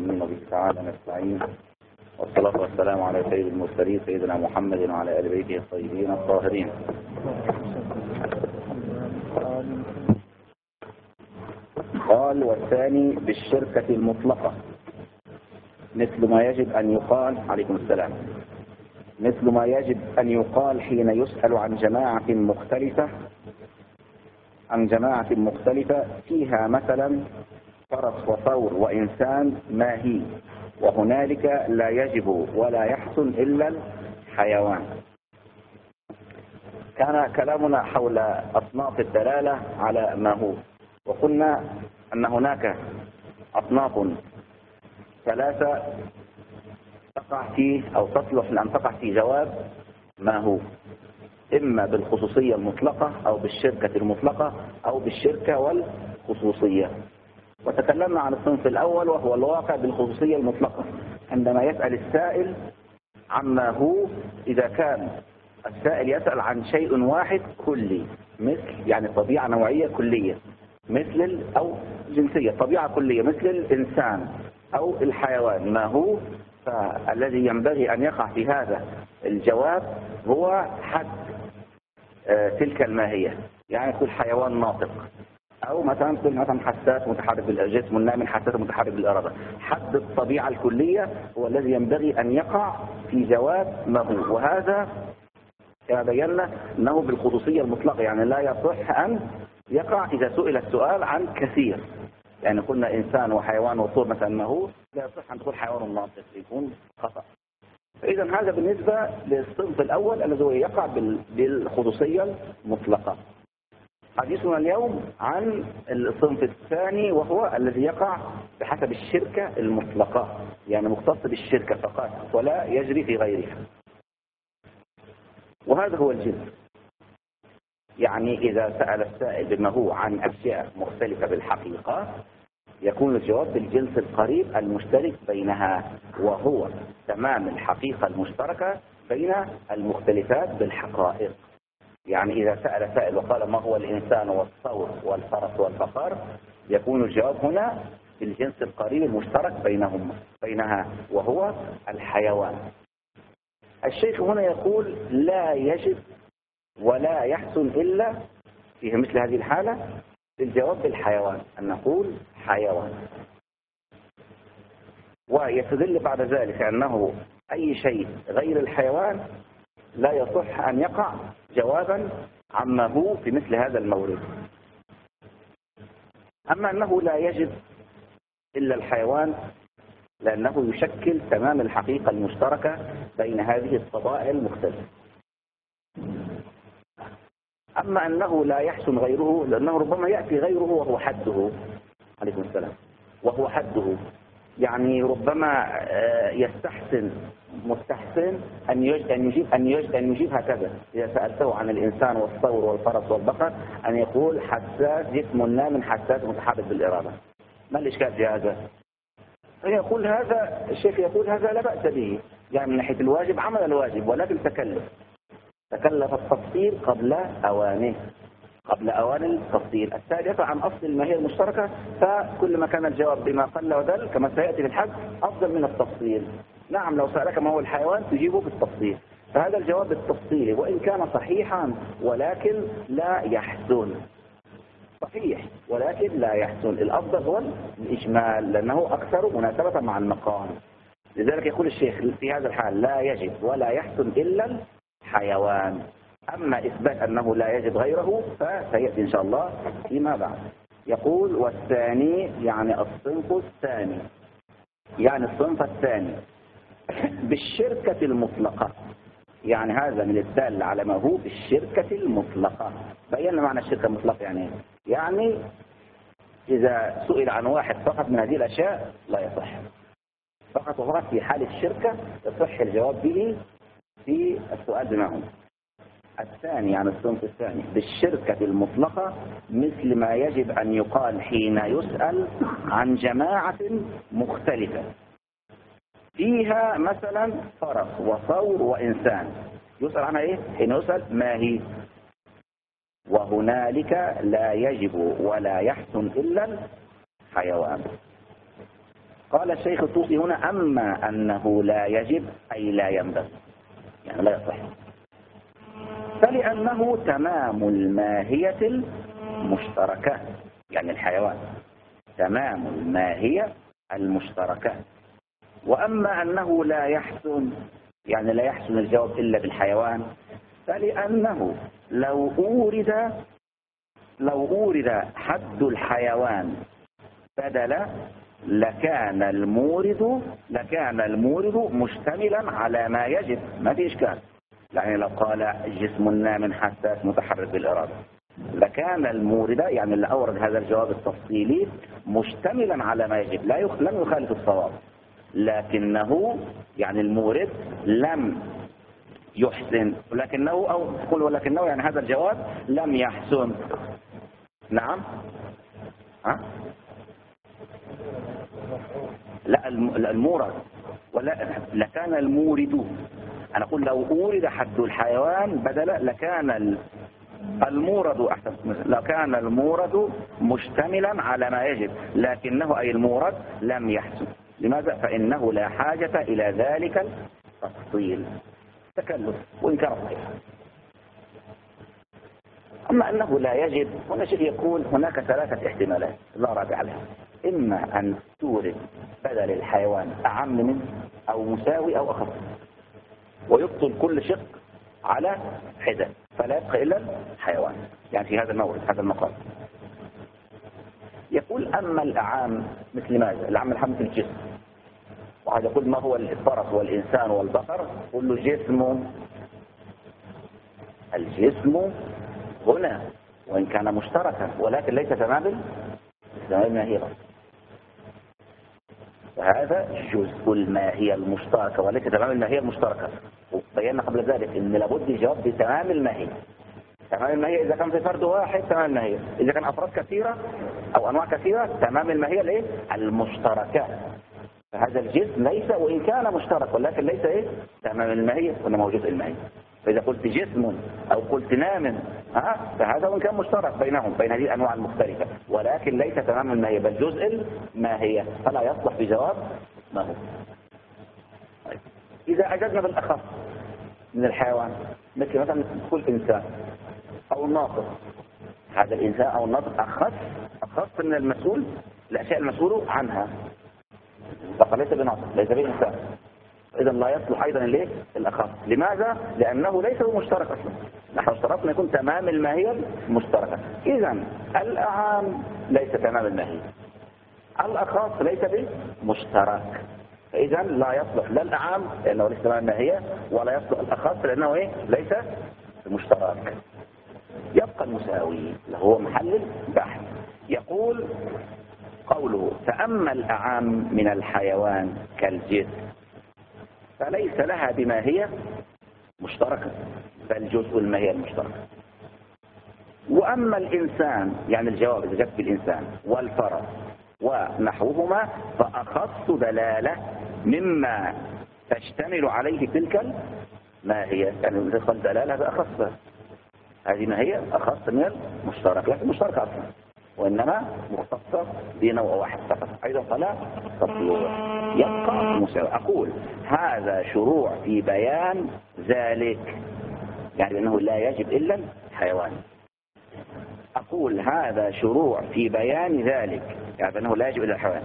العالمين وبه تعالى نستعين، والصلاة والسلام على سيد المرسلين سيدنا محمد وعلى آل بيته الطيبين الطاهرين. قال: والثاني بالشركة المطلقة مثل ما يجب أن يقال عليكم السلام مثل ما يجب أن يقال حين يسأل عن جماعة مختلفة فيها مثلا فرس وثور وإنسان ما هي، وهنالك لا يجب ولا يحسن إلا الحيوان. كان كلامنا حول أصناف الدلالة على ما هو، وقلنا أن هناك أصناف ثلاثة تقع فيه أو تصلح لأن تقع في جواب ما هو، إما بالخصوصية المطلقة أو بالشركة المطلقة أو بالشركة والخصوصية. وتكلمنا عن الصنف الأول وهو الواقع بالخصوصية المطلقة، عندما يسأل السائل عما هو إذا كان السائل يسأل عن شيء واحد كلي، مثل يعني طبيعة نوعية كلية مثل أو جنسية طبيعة كلية مثل الإنسان أو الحيوان ما هو، فالذي ينبغي أن يقع في هذا الجواب هو حد تلك الماهية. يعني كل حيوان ناطق، أو مثلا كل مثلا حساس متحرك بالجسم والنائم حساس متحرك بالإرادة. حد الطبيعة الكلية هو الذي ينبغي أن يقع في جواب ما هو، وهذا كما بينا أنه بالخصوصية المطلقة، يعني لا يصح أن يقع إذا سئل السؤال عن كثير. يعني قلنا إنسان وحيوان وطور مثلا ما هو، لا يصح أن تقول حيوان ناطق، يكون خطأ. فإذا هذا بالنسبة للصنف الأول الذي هو يقع بالخصوصية المطلقة. حديثنا اليوم عن الصنف الثاني وهو الذي يقع بحسب الشركة المطلقة، يعني مختص بالشركة فقط ولا يجري في غيرها. وهذا هو الجنس، يعني إذا سأل السائل بما هو عن أشياء مختلفة بالحقيقة يكون الجواب بالجنس القريب المشترك بينها، وهو تمام الحقيقة المشتركة بين المختلفات بالحقائق. يعني إذا سأل سائل وقال ما هو الإنسان والثور والفرس والبقر يكون الجواب هنا بالجنس القريب المشترك بينها وهو الحيوان. الشيخ هنا يقول لا يجب ولا يحسن إلا في مثل هذه الحالة بالجواب بالحيوان، أن نقول حيوان. ويستدل بعد ذلك أنه أي شيء غير الحيوان لا يصح أن يقع جوابا عما هو في مثل هذا المورد. أما أنه لا يجب إلا الحيوان لأنه يشكل تمام الحقيقة المشتركة بين هذه الطبائع المختلفة. أما أنه لا يحسن غيره لأنه ربما يأتي غيره وهو حده عليكم السلام وهو حده، يعني ربما يستحسن مستحسن أن يجيب هكذا. إذا سألته عن الإنسان والثور والفرس والبقر أن يقول حساس جسم نائم حساس متحرك بالإرادة. ما الإشكال في هذا؟ يقول هذا الشيخ يقول هذا لا بأس به، يعني من ناحية الواجب عمل الواجب، ولكن تكلف التفصيل قبل أوان التفصيل. الثالثة عن أصل الماهية المشتركة، فكل ما كان الجواب بما قل ودل كما سيأتي في الحد أفضل من التفصيل. نعم لو سألك ما هو الحيوان تجيبه بالتفصيل، فهذا الجواب بالتفصيل وإن كان صحيحا ولكن لا يحسن. صحيح ولكن لا يحسن، الأفضل هو الإجمال لأنه أكثر مناسبة مع المقام. لذلك يقول الشيخ في هذا الحال لا يجب ولا يحسن إلا الحيوان. أما إثبات أنه لا يجب غيره فسيأتي إن شاء الله فيما بعد. يقول والثاني يعني الصنف الثاني، يعني الصنف الثاني بالشركة المطلقة، يعني هذا من الدال على ما هو بالشركة المطلقة. بينا معنى الشركة المطلقة يعني إذا سئل عن واحد فقط من هذه الأشياء لا يصح، فقط وفقط في حال الشركة يصح الجواب به في السؤال بما هو. الثاني يعني الصنف الثاني بالشركة المطلقة مثل ما يجب أن يقال حين يسأل عن جماعة مختلفة فيها مثلا فرس وثور وإنسان. يسأل عنها إيه؟ حين يسأل ما هي، وهنالك لا يجب ولا يحسن إلا الحيوان. قال الشيخ الطوسي هنا: أما أنه لا يجب أي لا ينبغي، يعني لا يصح، فلأنه تمام الماهية المشتركة، يعني الحيوان تمام الماهية المشتركة. وأما أنه لا يحسن، يعني لا يحسن الجواب إلا بالحيوان، فلأنه لو أورد حد الحيوان بدل لكان المورد مشتملا على ما يجب، ما في إشكال. يعني لو قال جسم نام حساس متحرك بالإرادة، لكان المورد يعني اللي أورد هذا الجواب التفصيلي مشتملا على ما يجب، لم يخالف الصواب، لكنه يعني المورد لم يحسن، ولكنه يعني هذا الجواب لم يحسن. نعم. لا المورد، ولا لكان المورد، أنا أقول لو أورد حد الحيوان بدل لكان المورد أحسن، لكان المورد مشتملا على ما يجب، لكنه أي المورد لم يحسن. لماذا؟ فإنه لا حاجة إلى ذلك التفصيل، تكلف وإن كان صحيح. أما أنه لا يجب، هنا شيء يكون هناك ثلاثة احتمالات لا رابع لها: إما أن تورد بدل الحيوان أعم منه أو مساوي أو أخف، ويبطل كل شق على حدة، فلا يبقى إلا الحيوان، يعني في هذا المورد هذا المقام. يقول: أما الأعام مثل ماذا؟ الأعام مثل الجسم، وهذا يقول ما هو الفرس والإنسان والبقر، قل له الجسم هنا وإن كان مشتركا ولكن ليس تمام الماهية، وهذا جزء الماهية المشتركة وليس تمام الماهية المشتركة. وبينا قبل ذلك ان لابد الجواب بتمام الماهية. تمام الماهية اذا كان في فرد واحد تمام الماهية، اذا كان افراد كثيرة او انواع كثيرة تمام الماهية الايه؟ المشتركة. فهذا الجسم ليس وان كان مشترك ولكن ليس تمام الماهية وانما جزء الماهية. فإذا قلت جسم أو قلت نام فهذا وإن كان مشترك بينهم بين هذه الأنواع المختلفة، ولكن ليس تمام الماهية بل جزء الماهية، فلا يصلح بجواب ما هو. إذا أجدنا بالأخف من الحيوان مثل مثلا تقول إنسان أو الناطق، هذا الإنسان أو الناطق أخف من المسؤول الأشياء المسؤول عنها، فليس بناطق ليس بإنسان، إذا لا يصلح أيضا الأخف. لماذا؟ لأنه ليس بمشترك أصلا، نحن اشترطنا يكون تمام الماهية المشتركة. إذا الأعام ليس تمام الماهية، الأخف ليس بمشترك، فإذا لا يصلح لا الأعام لأنه ليس تمام الماهية، ولا يصلح الأخف لأنه ليس بمشترك. يبقى المساوي اللي هو محل البحث. يقول قوله: فأما الأعام من الحيوان كالجسم فليس لها بماهية مشتركة بل جزء الماهية المشتركة. وأما الإنسان، يعني الجواب إذا جبت الإنسان والفرس ونحوهما، فأخص دلالة مما تشتمل عليه تلك الماهية، يعني تدخل دلالة بأخص، هذه ماهية أخص من المشترك، لكن مشتركة أصلا وإنما مختصة بنوع واحد فقط، أيضا فلا تطلع. يبقى المساواة. أقول هذا شروع في بيان ذلك، يعني أنه لا يجب إلا الحيوان. أقول هذا شروع في بيان ذلك، يعني أنه لا يجب إلا الحيوان،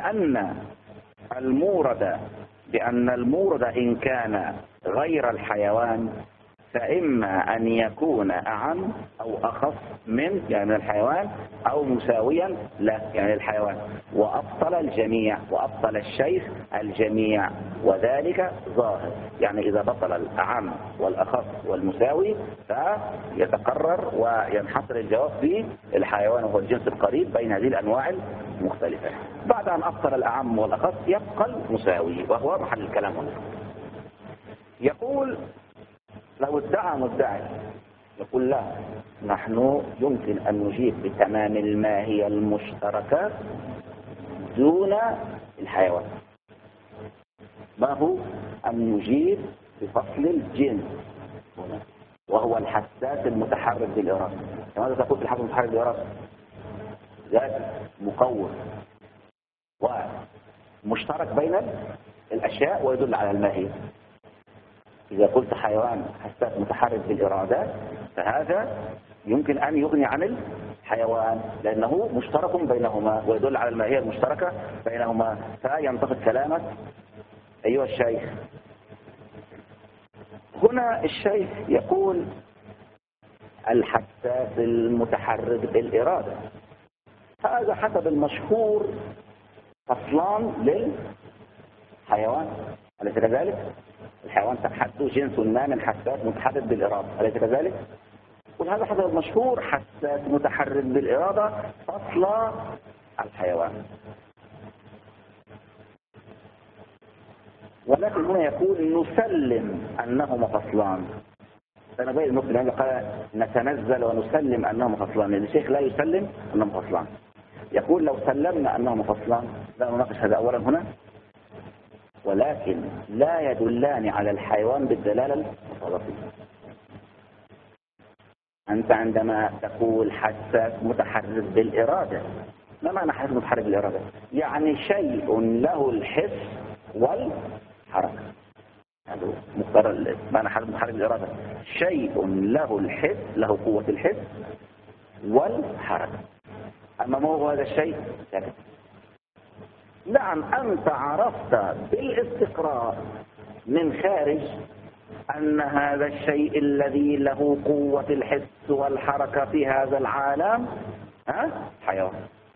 بأن المورد إن كان غير الحيوان فإما أن يكون أعم أو أخف من يعني من الحيوان أو مساويا له يعني الحيوان، وأبطل الجميع، وأبطل الشيخ الجميع، وذلك ظاهر. يعني إذا بطل الأعم والأخف والمساوي فيتقرر وينحصر الجواب في الحيوان وهو الجنس القريب بين هذه الأنواع المختلفة. بعد أن أبطل الأعم والأخف يبقى المساوي وهو محل الكلام هنا. يقول لو ادعى مدعي يقول لا، نحن يمكن أن نجيب بتمام الماهية المشتركة دون الحيوان. ما هو؟ أن نجيب بفصل الجنس هنا، وهو الحساس المتحرك بالإرادة. لماذا تقول في الحساس المتحرك بالإرادة؟ ذات مقوم مشترك بين الأشياء ويدل على الماهية. إذا قلت حيوان حساس متحرك بالإرادة فهذا يمكن أن يغني عن الحيوان لأنه مشترك بينهما ويدل على الماهية المشتركة بينهما. فينتقد كلامك أيها الشيخ. هنا الشيخ يقول الحساس المتحرك بالإرادة، هذا حسب المشهور فصلان للحيوان، أليس كذلك؟ الحيوان تحته جنس ما من حساس متحرك بالإرادة، أليس كذلك؟ وهذا حسب المشهور حساس متحرك بالإرادة فصل الحيوان. ولكن هنا يقول نسلم أنهما فصلان. أنا بقى النقطة اللي قال نتنزل ونسلم أنهما فصلان، لأن الشيخ لا يسلم أنهما فصلان، يقول لو سلمنا أنهما فصلان لا نناقش هذا أولا هنا، ولكن لا يدلان على الحيوان بالدلالة المطابقية. أنت عندما تقول حساس متحرك بالإرادة، ما معنى حساس متحرك بالإرادة؟ يعني شيء له الحس والحركة. هذا مقرر معنى حساس متحرك بالإرادة، شيء له الحس، له قوة الحس والحركة. أما ما هو هذا الشيء؟ ساكت. نعم أنت عرفت بالاستقراء من خارج أن هذا الشيء الذي له قوة الحس والحركة في هذا العالم حيوان.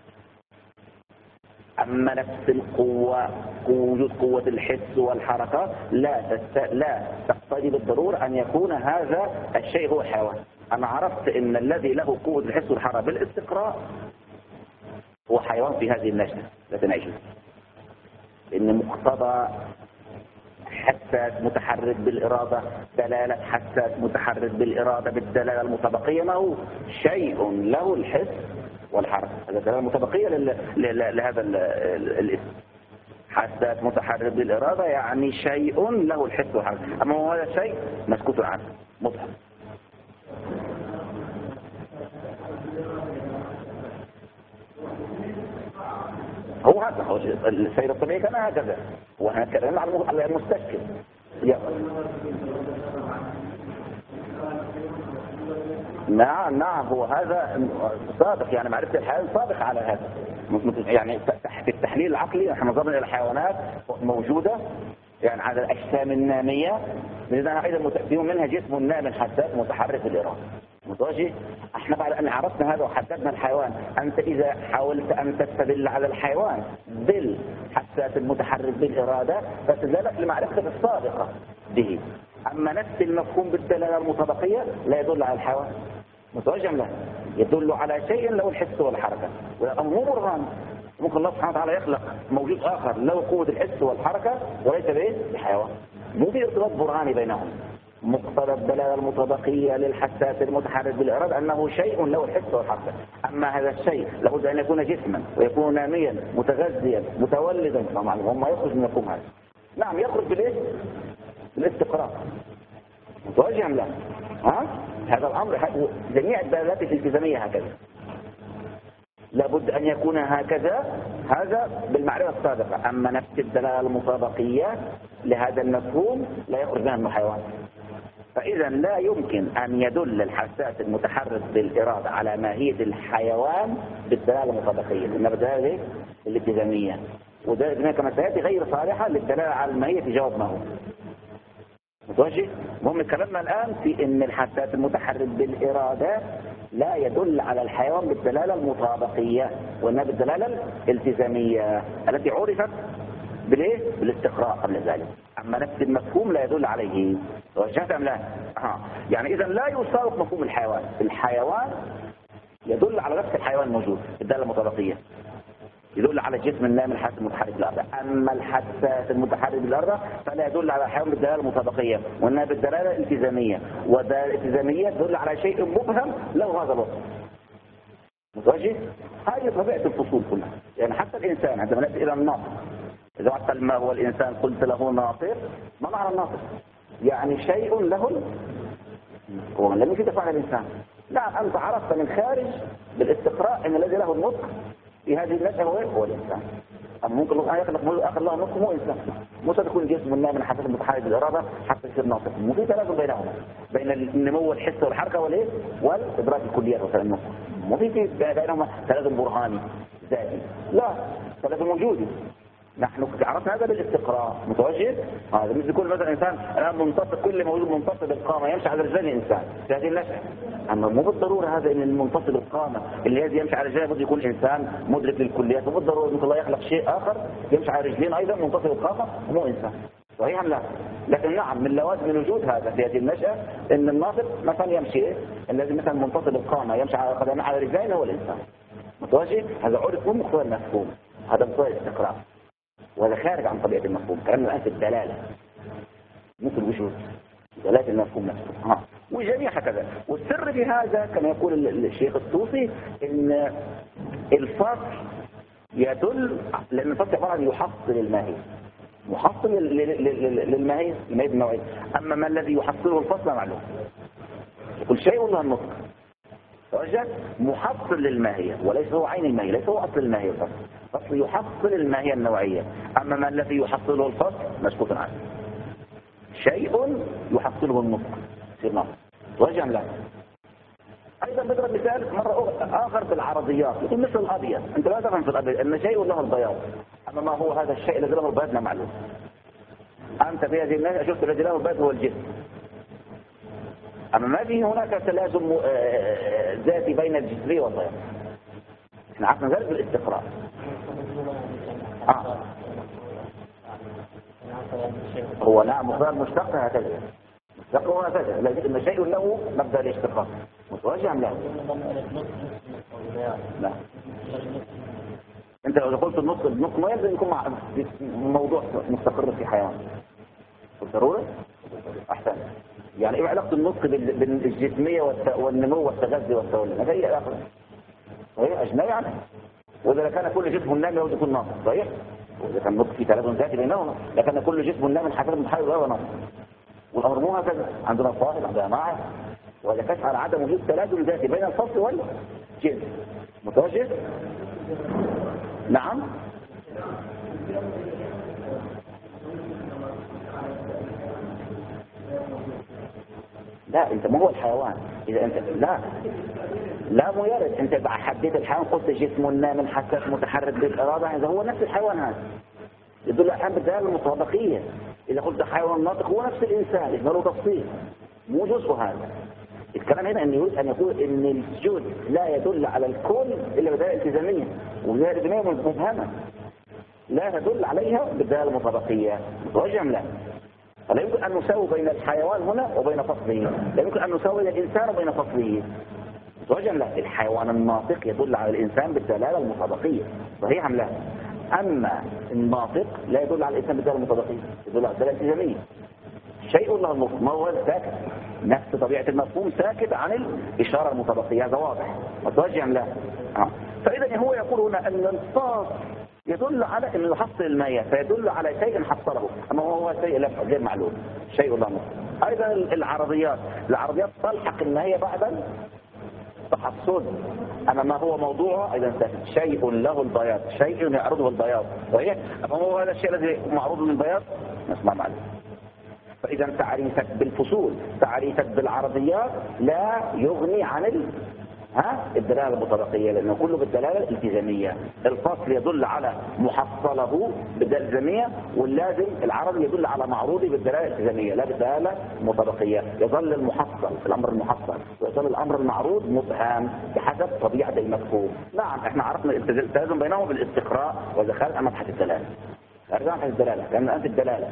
أما نفس القوة، وجود قوة الحس والحركة لا تقتضي بالضرورة أن يكون هذا الشيء هو حيوان. أنا عرفت أن الذي له قوة الحس والحركة بالاستقراء هو حيوان في هذه النشأة التي نعيش فيها، لأن مقتضى حساس متحرك بالإرادة، دلالة حساس متحرك بالإرادة بالدلالة المطابقية ما هو؟ شيء له الحس والحركة. هذا دلالة مطابقية لهذا الاسم. حساس متحرك بالإرادة يعني شيء له الحس والحركة. أما هو هذا الشيء مسكوت عنه مبهم. هو هذا هو السير الطبيعي كان هكذا، وهكذا على المستشكل. نعم هو هذا صادق، يعني معرفة الحيوان صادق على هذا. يعني في التحليل العقلي نحن نظرنا إلى الحيوانات موجودة يعني على الأجسام النامية، لذا أيضا متأكدين منها جسم نام حساس متحرك بالإرادة متوجه. احنا بعد أن عرفنا هذا وحددنا الحيوان، أنت إذا حاولت أن تستدل على الحيوان بالحساس المتحرك بالإرادة فتدلك لمعرفتك الصادقة به. أما نفس المفهوم بالدلالة المطابقية لا يدل على الحيوان متوجه له، يدل على شيء له الحس والحركة، والأمر مو برهان. ممكن الله سبحانه وتعالى يخلق موجود آخر له قوة الحس والحركة وليس بحيوان، مو في ارتباط برهاني بينهم. مقتضى الدلالة المطابقية للحساس المتحرك بالإرادة أنه شيء له الحس والحركة. أما هذا الشيء لابد أن يكون جسما ويكون ناميا متغذيا متولدا، ما يخرج من مفهوم هذا. نعم يخرج بالاستقراء متوجه له. هذا الأمر جميع الدلالات الالتزامية هكذا، لابد أن يكون هكذا، هذا بالمعرفة السابقة. أما نفس الدلالة المطابقية لهذا المفهوم لا يخرج منها من حيوان. فإذا لا يمكن أن يدل الحساس المتحرك بالإرادة على ماهية الحيوان بالدلالة المطابقية، إنما بالدلالة الالتزامية، وده كما سيأتي غير صالحة للدلالة على الماهية في جواب ما هو متوجه. المهم كلامنا الآن في أن الحساس المتحرك بالإرادة لا يدل على الحيوان بالدلالة المطابقية، وإنها بالدلالة الالتزامية التي عرفت بالاستقراء قبل ذلك. أما نفس المفهوم لا يدل عليه. توجهت أم لا؟ يعني إذا لا يساوق مفهوم الحيوان. الحيوان يدل على نفس الحيوان الموجود بالدلالة المطابقية، يدل على الجسم النام الحساس المتحرك بالأرض. أما الحساس المتحرك بالأرض فلا يدل على الحيوان بالدلالة المطابقية، وإنها بالدلالة الالتزامية، والدلالة الالتزامية تدل على شيء مبهم له هذا الوصف متوجه. هذه طبيعة الفصول كلها. يعني حتى الإنسان عندما نأتي إلى الناطق، إذا قلت ما هو الإنسان قلت له ناطق، ما معنى الناطق؟ يعني شيء له هو لم يجد فعل الإنسان. نعم أنت عرفت من خارج بالاستقراء أن الذي له النطق في هذه النشأة هو الإنسان. أما ممكن الله يخلق آخر الله نصف مو إنسان، مو تكون جسم الله من حسب متحرك بالإرادة حتى يصير ناطق. مو في تلازم بينهما، بين النمو والحس والحركة والإيه والإدراك الكليات مثلا النصف. مو في بينهما تلازم برهاني ذاتي، لا، تلازم وجودي. نحن عرفنا هذا بالاستقراء متوجه. هذا مثل يكون مثلا انسان الان منتصب، كل موجود منتصب القامه يمشي على رجلين الانسان في هذه النشأة. اما مو بالضروره هذا ان المنتصب القامه اللي هذا يمشي على رجلين بده يكون انسان مدرك للكليات، مو بالضروره ان الله يخلق شيء اخر يمشي على رجلين ايضا منتصب القامه مو انسان. صحيح لا؟ لكن نعم من لوازم الوجود هذا في هذه النشأة ان الناطق مثلا يمشي الذي مثلا منتصب القامه يمشي على قدمه على رجلين هو الانسان. متوجه. هذا عرف مو مقتضى المفهوم، هذا مقتضى الاستقراء، وهذا خارج عن طبيعة المفهوم. كلامنا الآن في الدلالة مو في الوجود، دلالة المفهوم نفسه. وجميع هكذا. والسر في هذا كما يقول الشيخ الطوسي ان الفصل يدل، لأن الفصل عبارة عن يحصل الماهية، محصل للماهية الماهية النوعية. أما ما الذي يحصله الفصل معلوم، كل شيء له النطق توجه محصل للماهية، وليس هو عين الماهية، ليس هو أصل الماهية. الفصل يحصل الماهية النوعية، أما ما الذي يحصله الفصل مسكوت عنه. شيء يحصله النطق يصير نطق توجه لا. أيضا بضرب مثال مرة آخر بالعرضيات، يقول مثل الأبيض، أنت لا تفهم في الأبيض أن شيء له البياض، أما ما هو هذا الشيء الذي له البياض معلوم. أنت في هذه الناس شفت الذي له البياض هو الجسم، أما ما في هناك تلازم ذاتي بين الجسرية والبياض. احنا عرفنا ذلك بالاستقراء. هو نعم مقدار مشتق هكذا، مشتق هو هكذا، لكن شيء له مبدأ الاشتقاق متوجه أم لا؟ لا. انت لو قلت النطق ما يلزم يكون مع موضوع مستقر في حيوان بالضرورة. احسن. يعني ايه علاقة النطق بالجسمية والنمو والتغذي والتولد؟ هذا هي علاقة صحيح اجنبي عنها. واذا كان كل جسم نام يجب يكون ناطق صحيح، واذا كان النطق في تلازم ذاتي بينهما، لكن كل جسم نام حسب متحرك وهو ناطق. والامر مو هكذا، عندنا فاصل عندنا معه، وإذا كشف على عدم وجود تلازم ذاتي بين الفصل والجنس متوجه. نعم. لا انت ما هو الحيوان، اذا انت لا مو يرد، انت حددت الحيوان قلت جسم نام حسب متحرك بالإرادة، هذا هو نفس الحيوان. هذا يدل الحيوان بالدلالة المطابقية. اذا قلت حيوان ناطق هو نفس الانسان، يبقى له تفصيل مو جزء. هذا الكلام هنا ان يريد ان يقول ان الجزء لا يدل على الكل الا بدلاله التزاميه، والدلاله الالتزاميه مبهمه لا تدل عليها بالدلاله المطابقيه متوجه لا. فلا يمكن ان نساوي بين الحيوان هنا وبين فصله، لا يمكن ان نساوي بين الانسان وبين فصله متوجه لا. الحيوان الناطق يدل على الانسان بالدلاله المطابقيه صحيح ام لا؟ اما الناطق لا يدل على الانسان بالدلاله المطابقيه، يدل على الدلاله الالتزاميه. شيء له النطق ما هو ساكت، نفس طبيعة المفهوم ساكت عن الإشارة المطابقية، هذا واضح متوجه أم لا؟ فإذا هو يقول هنا أن الفاظ يدل على أنه يحصل الماهية، فيدل على شيء حصله، أما هو شيء غير معلوم، شيء لا نطق. أيضا العرضيات تلحق الماهية بعد التحصل، أما ما هو موضوعه أيضا ساكت. شيء له البياض، شيء يعرضه البياض صحيح، أما هو هذا الشيء الذي معروض للبياض نسمع معلوم. فإذا تعريفك بالفصول، تعريفك بالعرضيات لا يغني عن الدلالة المطابقية، لأنه كله بالدلالة الالتزامية. الفصل يدل على محصله بالدلالة الالتزامية، واللازم العرضي يدل على معروضه بالدلالة الالتزامية لا بالدلالة المطابقية. يظل المحصل الأمر المحصل، ويظل الأمر المعروض مبهم بحسب طبيعة المفهوم. نعم احنا عرفنا التلازم بينهم بالاستقراء، وإذا خارج عن مبحث الدلالة، خارج عن الدلالة، لأن أنت الدلالة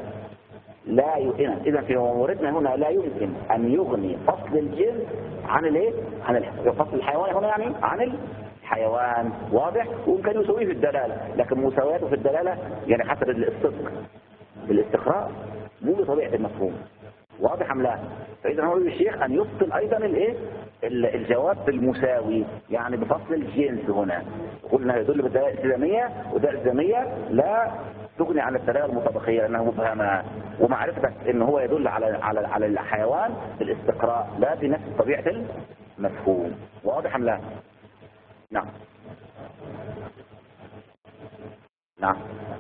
لا يمكن. إذا في موردنا هنا لا يمكن أن يغني فصل الجنس عن الايه؟ عن فصل الحيوان هنا يعني عن الحيوان واضح، ويمكن يسويه في الدلالة، لكن مساواته في الدلالة يعني حسب الصدق بالاستقراء مو بطبيعة المفهوم واضح أم لا؟ فإذا هو الشيخ أن يفصل أيضا الايه؟ الجواب بالمساوي، يعني بفصل الجنس هنا. قلنا يدل بالدلالة الالتزامية، والدلالة الالتزامية لا تغني عن الدلالة المطابقية لأنه مبهمة، ومعرفتك ان هو يدل على الحيوان بالاستقراء لا بنفس طبيعة المفهوم واضح ام لا؟ نعم نعم.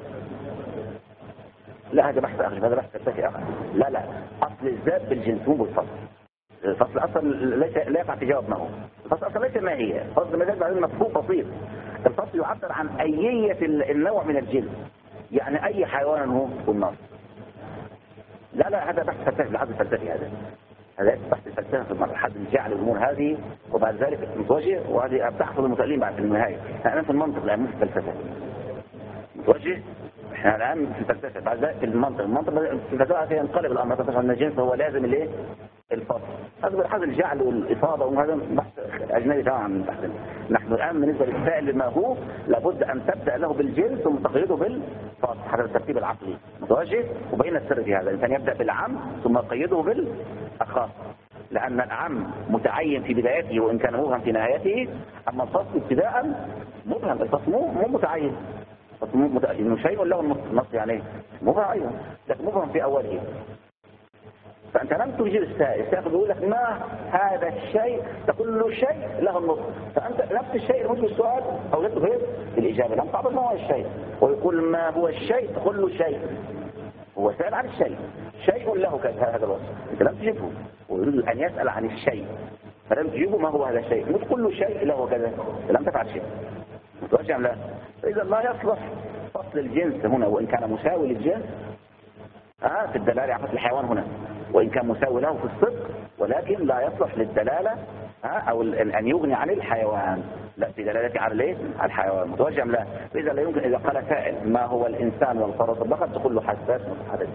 لا هذا بحث آخر، هذا بحث فلسفي آخر. لا أصل الذات بالجنس مو بالفصل. الفصل أصلا لا يقع في جواب ما هو. الفصل أصلا ليس ما هي، الفصل مجال بعدين مفهوم بسيط. الفصل يعبر عن أيية النوع من الجنس، يعني أي حيوان هو والنص. لا هذا بحث فلسفي، الحد الفلسفي هذا بحث الفلسفة في المرحلة جعل الأمور هذه، وبعد ذلك متوجه، وهذه بتحفظ المتألين بعد في النهاية. أنا في المنطق الآن مو في الفلسفة. متوجه احنا الآن في الفلسفة، بعد ذلك في المنطق في الفلسفة ينقلب الأمر، تفهم أن الجنس هو لازم الايه؟ الفصل. هذا بالحظ الجعل والإفاضة، وهذا بحث أجنبي تماما من بحثنا. نحن الآن بالنسبة للسائل بما هو لابد أن تبدأ له بالجنس ثم تقيده بالفصل، هذا الترتيب العقلي متوجه. وبين السر في هذا الإنسان يبدأ بالعام ثم يقيده بالأخص، لأن العام متعين في بدايته وإن كان مبهم في نهايته، أما الفصل ابتداء مبهم. الفصل مو متعين، إنه شيء له النص يعني مبهم، لكن مبهم في أوله. فأنت لم تجيب السائل يقول لك ما هذا الشيء، تقول له شيء له النص، فأنت نفس الشيء الموجود السؤال أو لا تغير الإجابة، لم تعرف ما هو الشيء. ويقول ما هو الشيء، تقول له شيء، هو سأل عن الشيء، شيء له هذا الوصف، أنت لم تجيبه، ويريد أن يسأل عن الشيء فلم تجيبه ما هو هذا الشيء، مش تقول له شيء له كذا، لم تفعل شيء. متوجه لا. فإذا لا يصلح فصل الجنس هنا وإن كان مساوي للجنس في الدلالة على فصل الحيوان هنا، وإن كان مساوي له في الصدق، ولكن لا يصلح للدلالة أو أن يغني عن الحيوان، لا في دلالته على الايه؟ على الحيوان. متوجه لا. فإذا لا يمكن، إذا قال سائل ما هو الإنسان والفرس والبقر، تقول له حساس متحرك.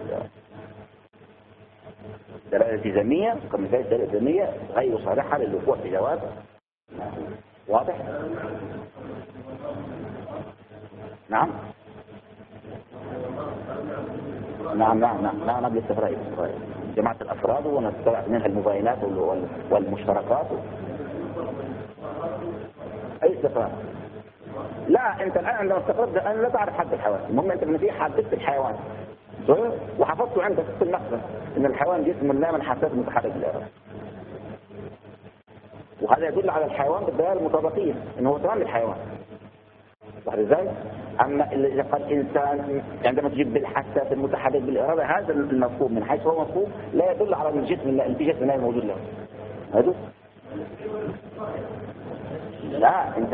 دلالة ذمية كمثال دلالة ذمية غير صالحة للوقوع في جواب. واضح؟ نعم بالاستقراء جماعة الأفراد ونستطيع منها المباينات والمشتركات. أي استقراء؟ لا أنت الآن عندما استقرت أنا لا تعرف حد الحيوان، المهم أنت من فيه حدثت الحيوان وحفظته عندك في المخزن إن الحيوان جسم لا من حساس متحرك بالإرادة، وهذا يدل على الحيوان بالدلالة المطابقية إنه هو تمام الحيوان. صح ازاي؟ اما اذا قال انسان عندما تجيب بالحساس المتحرك بالاراده، هذا المفهوم من حيث هو مفهوم لا يدل على الجسم الجسم لا موجود له. هذا لا انت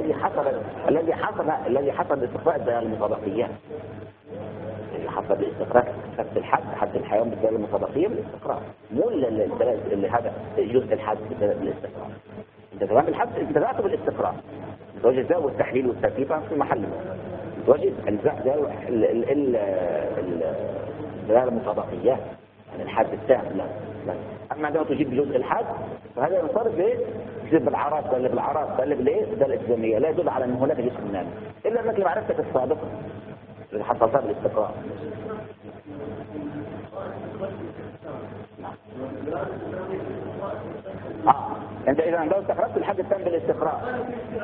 الذي حصل الاستقراء الدلاله المطابقيه، اللي حصل الاستقراء خدت الحد حد الحيوان بالدلاله المطابقيه بالاستقراء، مو اللي هذا جزء الحد بالاستقراء. انت تمام الحد انت ذاته بالاستقراء، متوجه ده والتحليل والترتيب في محله، متوجه الدلاله المطابقيه يعني الحد التام. لا اما عندما تجيب بجزء الحد فهذا ينصرف بايه؟ يصير بالعراض تقلب الايه؟ الدلاله الالتزاميه، لا يدل على ان هناك جسم نامي الا انك لمعرفتك السابقه اللي حصلتها بالاستقراء. انت اذا عندما استقرأت الحد التام بالاستقراء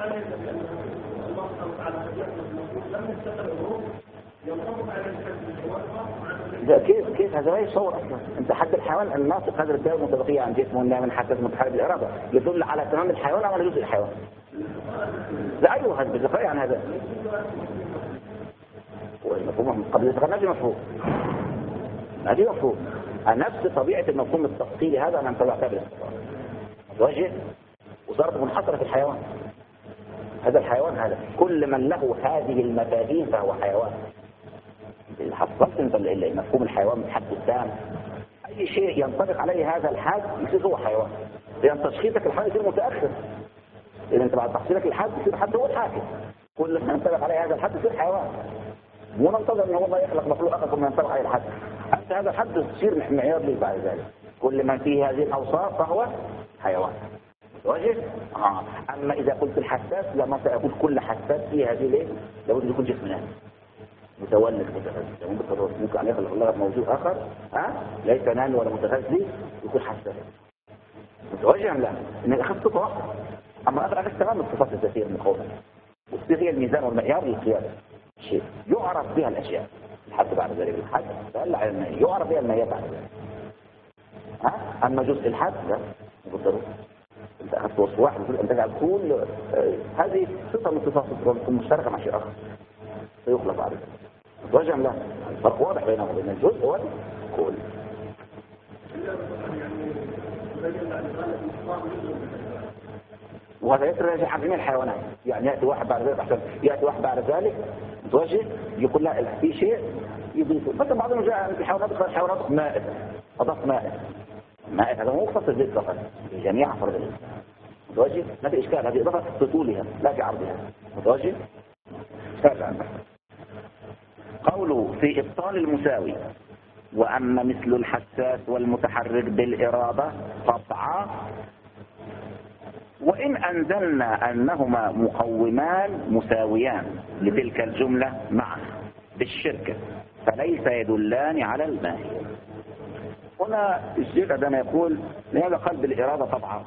كيف هذا لا يصور اصلا. انت حد الحيوان الناطق هذا الدلاله المطابقيه عن جسمه من حساس متحرك بالاراده يدل على تمام الحيوان او على جزء الحيوان. لا ايوه هذا بالفعل عن هذا والمفهوم قبل الاستقراء نفس مفهوم، هذه مفهوم نفس طبيعه المفهوم التفصيلي هذا انا طلعتها بالاستقراء متوجه وصارت منحصره في الحيوان. هذا الحيوان هذا كل من له هذه المفاهيم فهو حيوان. اللي حصلت انت مفهوم الحيوان من حد التام، اي شيء ينطبق عليه هذا الحد يصير هو حيوان، لان تشخيصك الحد يصير متاخر. اذا انت بعد تحصيلك الحد يصير الحد هو الحاكم، كل ما ينطبق عليه هذا الحد يصير حيوان. مو ننتظر ان الله يخلق مخلوق اخر ثم ينطبق عليه الحد، انت هذا الحد تصير معيار لك بعد ذلك. كل ما فيه هذه الاوصاف فهو حيوان. واجب؟ اما اذا قلت الحساس لما ساقول كل حساس فيه هذه الايه؟ لابد يكون جسم نامي متولد متغذي، ممكن ان يخلق الله موجود اخر ليس نامي ولا متغذي يكون حساس. متوجه ام لا؟ ان اخذت صفه واحده، اما اخر تمام الصفات الذاتيه المقومه، والصفه هي الميزان والمعيار للقياس، شيء يعرف بها الاشياء الحد بعد ذلك الحد دل على الماء يعرف بها الماء بعد ذلك. اما جزء الحد لا بالضروره انت اخذت وصف واحد وتقول ان تجعل كل هذه صفه من صفات مشتركه مع شيء اخر. فيخلق عليه. متوجه لا الفرق واضح بينه وبين الجزء والكل. وهذا يسرى في حقين الحيوانات، يعني يأتي واحد بعد ذلك أحسن، يأتي واحد بعد ذلك متوجه يقول لا في شيء يضيفه. مثلا بعضهم جاء في حيوانات مائت، أضاف مائت هذا مو مختص بالذات فقط، جميع أفراد الإنسان متوجه، ما في إشكال، هذه إضافة في طولها لا في عرضها متوجه. قوله في إبطال المساوي وأما مثل الحساس والمتحرك بالإرادة قطعا، وإن أنزلنا أنهما مقومان مساويان لتلك الجملة معا بالشركة فليس يدلان على الماهية. هنا الشيخ عندما يقول لهذا قال بالإرادة طبعا،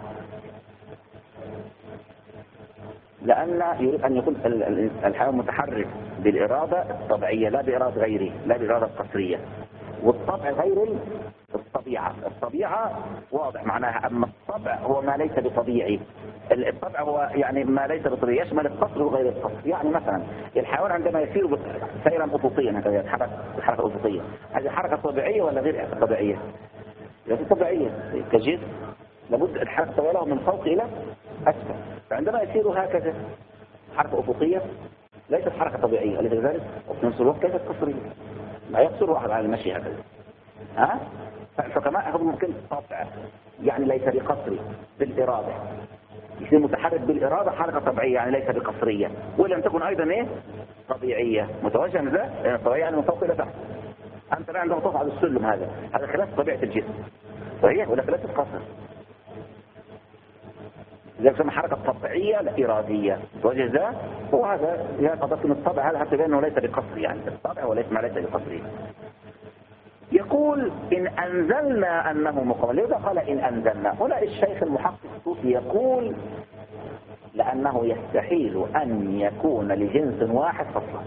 لأن يريد أن يكون الحيوان متحرك بالإرادة الطبيعية لا بإرادة غيره، لا بإرادة قصرية، والطبع غير الطبيعة. الطبيعة واضح معناها، أما الطبع هو ما ليس بطبيعي. الطبع هو يعني ما ليس بطبيعي يشمل القصر وغير القصر. يعني مثلا الحيوان عندما يسير سيرا أفقيا هكذا يتحرك الحركة أفقية، هذه حركة طبيعية ولا غير طبيعية؟ ليست طبيعية كجسم لابد الحركة طويلة من فوق إلى أسفل، فعندما يسير هكذا حركة أفقية ليست حركة طبيعية، ولذلك وفي نفس الوقت ليست قصرية، لا يقصر واحد على المشي هكذا. فكما ممكن طبع يعني ليس بقصري بالإرادة، يصير متحرك بالإرادة حركة طبيعية يعني ليس بقصرية، ولم تكن أيضا إيه طبيعية متوجهة ذا طبيعية يعني من فوق إلى تحت. أنت لا عندما تصعد السلم هذا خلاف طبيعة الجسم صحيح ولا خلاف القصر، إذا كان حركة طبيعية لا إرادية متوجه ذا، وهذا هي قضية من الطبع هذا حتى بأنه ليس بقصري، يعني الطبع وليس ما ليس بقصري. يقول إن أنزلنا أنه مقام، لذا قال إن أنزلنا. هنا الشيخ المحقق الصوفي يقول لأنه يستحيل أن يكون لجنس واحد فصلا.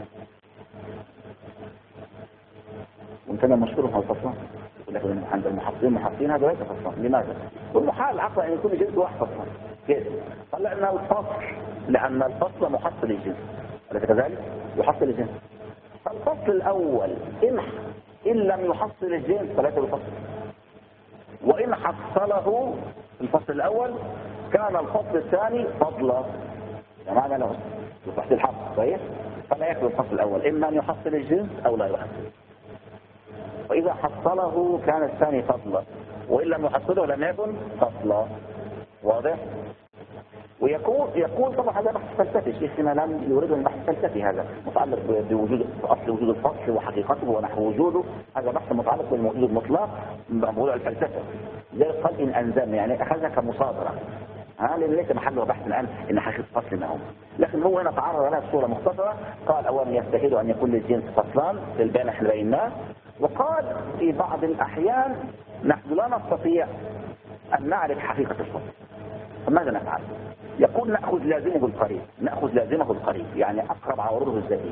وانتنا مشهور هو الفصلا، ولكن عند المحققين هذا ليس فصلا. لماذا؟ والمحال عقلا أن يكون لجنس واحد فصلا. كيف؟ قال لأن الفصل، لأن الفصل محصل الجنس، أليس كذلك؟ يحصل الجنس. فالفصل الأول إن لم يحصل الجنس فليس بفصل، وإن حصله الفصل الأول كان الفصل الثاني فضلا، معنى له يصحح الحق صحيح، فلا يكفي الفصل الأول إما أن يحصل الجنس أو لا يحصل، وإذا حصله كان الثاني فضلا، وإن لم يحصله لم يكن فصلا. واضح؟ ويقول طبعا هذا بحث فلسفي، شيخنا لم يريد البحث الفلسفي، هذا متعلق بوجود أصل وجود الفصل وحقيقته ونحو وجوده، هذا بحث متعلق بالوجود المطلق بموضوع الفلسفة. لذلك قال إن أنزلنا يعني أخذها كمصادرة، لأن ليس محله بحث الآن إن حقيقة فصل معهم، لكن هو هنا تعرض لها بصورة مختصرة. قال أولا يستحيل أن يكون للجنس فصلان في البين احنا بيناه، وقال في بعض الأحيان نحن لا نستطيع أن نعرف حقيقة الفصل، فماذا نفعل؟ يقول نأخذ لازمه القريب يعني أقرب عوارضه الذاتية،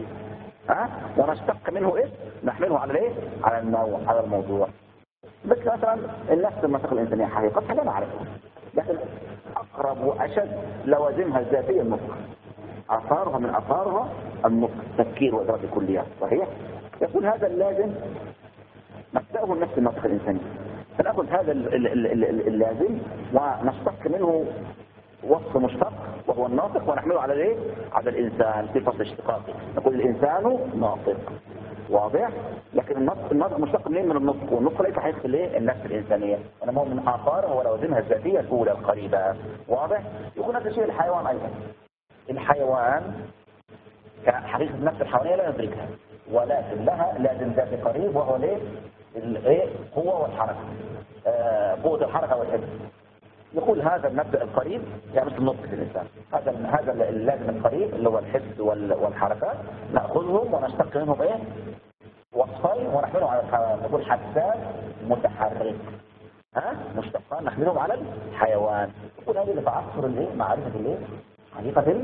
ونشتق منه نحمله على على النوع على الموضوع. بس مثلا النفس المنطقة الإنسانية حقيقتها لا نعرفها، لكن أقرب وأشد لوازمها الذاتية النطق، آثارها من آثارها النطق، تفكير وإدراك الكليات صحيح. يقول هذا اللازم مبدأه النفس المنطقة الإنسانية، فنأخذ هذا اللازم ونشتق منه وصف مشتق وهو الناطق ونحمله على على الإنسان في فصل اشتقاقي، نقول الإنسان ناطق. واضح؟ لكن النطق مشتق منين؟ من النطق، والنطق ليس حقيقة النفس الإنسانية، وإنما هو من آثارها ولوازمها الذاتية الأولى القريبة. واضح؟ يكون هذا الشيء الحيوان أيضا. الحيوان حقيقة النفس الحيوانية لا ندركها، ولكن لها لازم ذاتي قريب وهو القوة والحركة، قوة الحركة والحفظ. يقول هذا المبدأ القريب يعني مثل نطق الإنسان، هذا اللازم القريب اللي هو الحفظ والحركات، نأخذهم ونشتق منهم وصفين ونحملهم على الحيوان، نقول حساس متحرك، مشتقان نحملهم على الحيوان. يقول هذه لتعصر معرفة حقيقة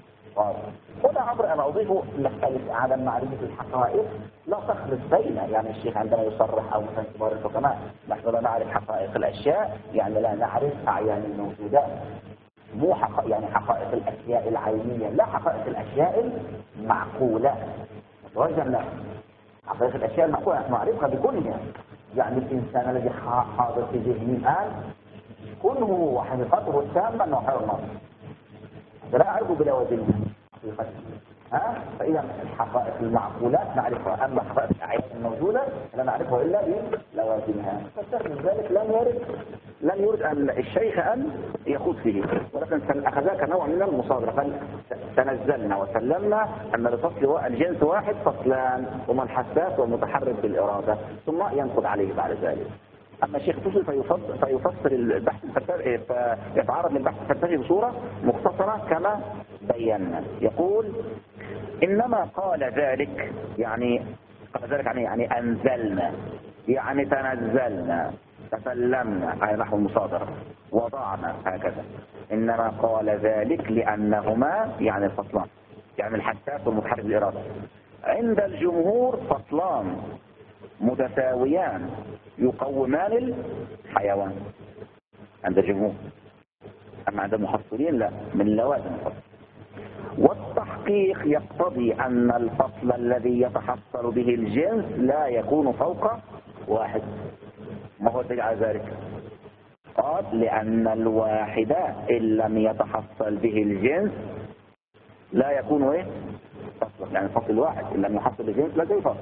هنا عبر أنا أضيف مسألة عدم معرفة الحقائق لا تخلط بين، يعني الشيخ عندما يصرح أو مثلا كبار الحكماء نحن لا نعرف حقائق الأشياء، يعني لا نعرف أعيان الموجودات، مو يعني حقائق الأشياء العينية، لا حقائق الأشياء المعقولة وجه لا. حقيقة الأشياء المعقولة نحن نعرفها بكونها، يعني الإنسان الذي حاضر في ذهني الآن كونه وحقيقته التامة أنه خير الناس، لا أعرف بلا وزن حقيقته. فإذا الحقائق المعقولات نعرفها، أما حقائق الأعيان الموجودة لا نعرفها إلا بلوازمها. فاستخدم ذلك لم يرد أن الشيخ أن يخوض فيه، ولكن أخذاك نوع من المصادرة. تنزلنا وسلمنا أن لفصل الجنس واحد فصلان، وما الحساس والمتحرك بالإرادة، ثم ينقض عليه بعد ذلك. أما الشيخ فصل فيفصل البحث فيتعرض للبحث الفلسفي بصورة مختصرة كما بينا. يقول إنما قال ذلك يعني أنزلنا، يعني تنزلنا، تسلمنا على نحو المصادرة، وضعنا هكذا. إنما قال ذلك لأنهما يعني الفصلان، يعني الحساس والمتحرك بالإرادة عند الجمهور فصلان متساويان يقومان الحيوان عند الجمهور، أما عند المحصلين لا، من لوازم الفصل. والتحقيق يقتضي أن الفصل الذي يتحصل به الجنس لا يكون فوق واحد. ما هو الدليل على ذلك؟ قال لأن الواحد إن لم يتحصل به الجنس لا يكون فصل، يعني الفصل الواحد إن لم يحصل الجنس لا يكون فصل.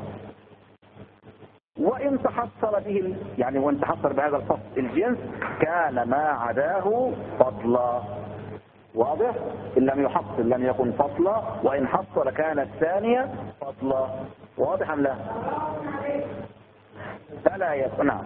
وإن تحصل به يعني وإن تحصل بهذا الفصل الجنس كان ما عداه فضلا. واضح؟ إن لم يحصل لم يكن فصلا، وإن حصل كان الثانية فضلا. واضح أم لا؟ فلا يكون نعم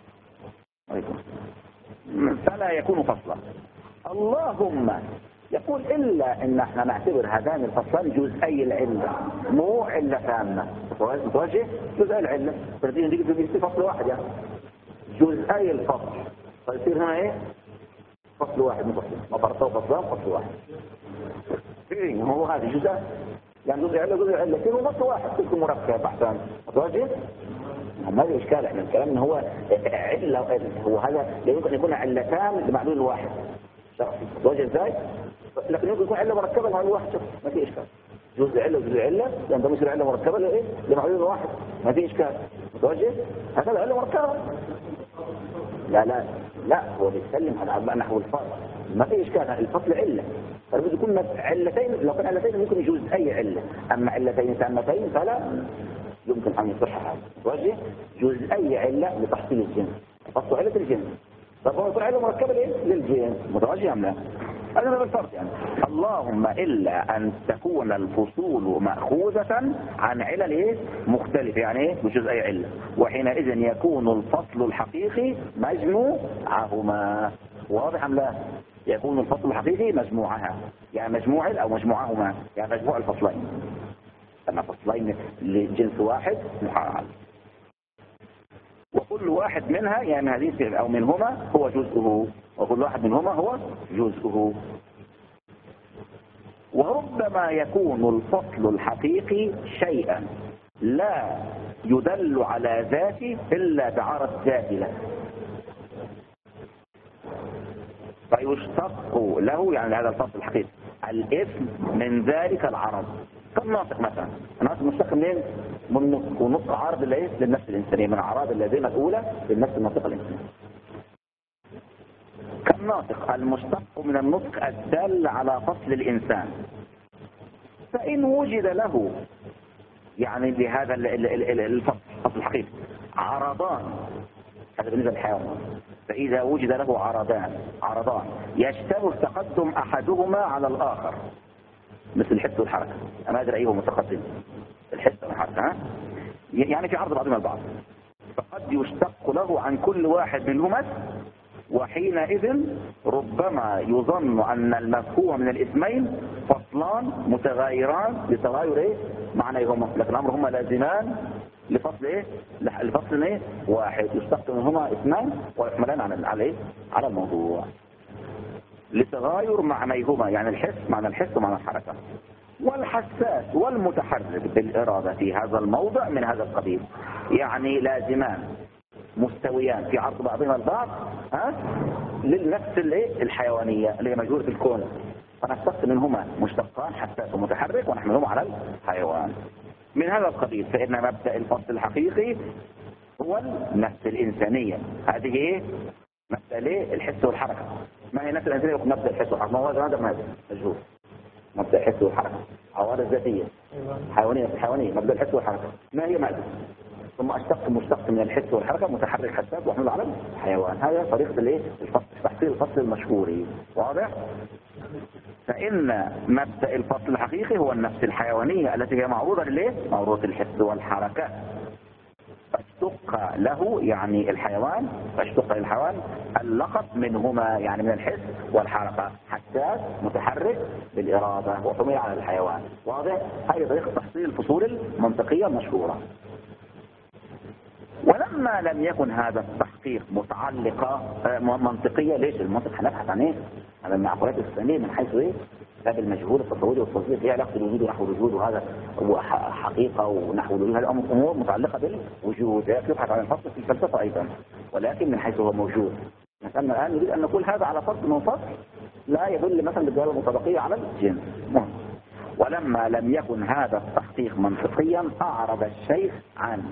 فلا يكون فصلا. اللهم يقول إلا إن احنا نعتبر هذان الفصلان جزئي العلة، مو علة تامة. متوجه؟ جزئي العلة، فنتيجي في فصل واحد، يعني جزئي الفصل، فيصير هنا فصل واحد مفصل، ما فرطوا فصلان فصل واحد. هو هذه جزء، يعني جزء علة كله فصل واحد، كله مركب أحسن. متوجه؟ ما في إشكال. احنا الكلام إن هو علة، هو هذا لا يمكن يكون علتان لمعلول واحد. متوجه ازاي؟ لكن يمكن يكون علة مركبة لمعلول واحد، ما في إشكال. جزء علة وجزء علة، يعني ده مش علة مركبة لمعلول واحد، ما في إشكال. متوجه؟ هكذا علة مركبة. لا هو بيتكلم على نحو الفصل، ما في إشكال. الفصل علة، فلابد يكون علتين. لو كان علتين ممكن يجوز أي علة، أما علتين تامتين فلا يمكن أن يصح هذا. متوجه؟ جزئي علة لتحصيل الجنس، فصل علة الجنس. طب هو يكون علة مركبة للجنس. متوجه أم لا؟ هذا بالفرق يعني. اللهم إلا أن تكون الفصول مأخوذة عن علل مختلفة، يعني بجزئي علة، وحينئذ يكون الفصل الحقيقي مجموعهما. واضح أم لا؟ يكون الفصل الحقيقي مجموعها، يعني مجموع أو مجموعهما، يعني مجموع الفصلين. أما فصلين لجنس واحد محال، وكل واحد منها يعني هذه أو منهما هو جزءه، وكل واحد منهما هو جزءه. وربما يكون الفصل الحقيقي شيئا لا يدل على ذاته إلا بعرض ذات له، فيشتق له يعني هذا الفصل الحقيقي الاسم من ذلك العرض. كالناطق مثلا، الناطق مشتق منين؟ من نطق، ونطق عارض للنفس الإنسانية، من أعراض اللازمة الأولى للنفس الناطقة الإنسانية. كالناطق المشتق من النطق الدال على فصل الإنسان، فإن وجد له يعني بهذا الفصل الحقيقي عرضان، هذا بالنسبة للحيوان، فإذا وجد له عرضان يشتبه تقدم أحدهما على الآخر، مثل الحس والحركة. أنا أدري أيه متقدم، الحس والحركة، يعني في عرض بعضهم البعض، فقد يشتق له عن كل واحد منهما، وحينئذ ربما يظن أن المفهوم من الاسمين فصلان متغايران لتغاير معنيهما، لكن أمرهما لازمان لفصل لفصل واحد، يشتق منهما اسمان ويحملان على الموضوع لتغاير معنيهما، يعني الحس معنى الحس ومعنى الحركة. والحساس والمتحرك بالإرادة في هذا الموضع من هذا القبيل، يعني لازمان مستويان في عرض بعضهما البعض للنفس الحيوانية اللي هي موجودة في الكون، فنشتق منهما مشتقان حساس ومتحرك ونحملهما على الحيوان. من هذا القبيل، فإن مبدأ الفصل الحقيقي هو النفس الإنسانية. هذه إيه؟ مبدأ ليه؟ الحس والحركة. ما هي النفس الإنسانية؟ مبدأ الحس والحركة. ما هو هذا مجهول. مبدأ الحس والحركة، عوارض ذاتية حيوانية. مبدأ الحس والحركة ما هي مادة، ثم مشتق من الحس والحركة، متحرك حساس وحمل على الحيوان. هذا طريقة الايه؟ الفصل، تحصيل الفصل المشهور. واضح؟ فإن مبدأ الفصل الحقيقي هو النفس الحيوانية التي هي معروضة للايه؟ معروضة الحس والحركة. فاشتق له يعني الحيوان، فاشتق للحيوان اللقب منهما يعني من الحس والحركة، حساس متحرك بالإرادة وحمل على الحيوان. واضح؟ هذه طريقة تحصيل الفصول المنطقية المشهورة. ولما لم يكن هذا التحقيق متعلقة منطقية، ليش المنطق هنبحث عن ايه؟ عن المعقولات الثانية من حيث ايه؟ باب المجهول التصوري والتصديق، ايه علاقة الوجود ونحو الوجود، وهذا هو حقيقة ونحو الوجود، هذه امور متعلقة بالوجود. يبحث عن الفصل في الفلسفة ايضا، ولكن من حيث هو موجود. مثلا الان نريد ان نقول هذا على فصل من فصل لا يدل مثلا بالدلالة المطابقية على الجنس. ولما لم يكن هذا التحقيق منطقيا أعرض الشيخ عنه